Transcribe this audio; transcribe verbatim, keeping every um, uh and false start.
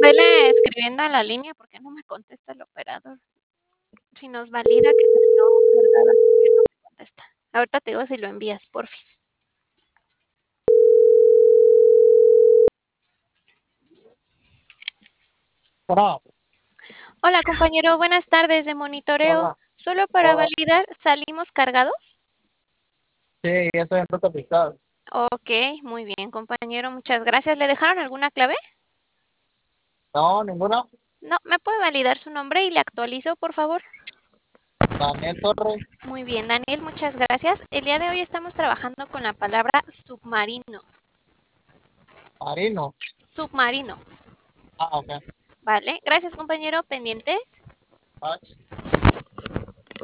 Vele escribiendo a la línea porque no me contesta el operador. Si nos valida que salió cargada, porque no me contesta. Ahorita te digo si lo envías, porfis. Hola, Hola, compañero, buenas tardes de monitoreo. hola, Solo para hola. validar, ¿salimos cargados? Sí, ya estoy en ruta fiscal. Ok, muy bien, compañero, muchas gracias. ¿Le dejaron alguna clave? No, ninguna. No, ¿me puede validar su nombre y le actualizo, por favor? Daniel Torres, Muy bien, Daniel, muchas gracias. El día de hoy estamos trabajando con la palabra submarino. Marino. Submarino. Ah, ok. Vale, gracias, compañero. Pendientes. Vale.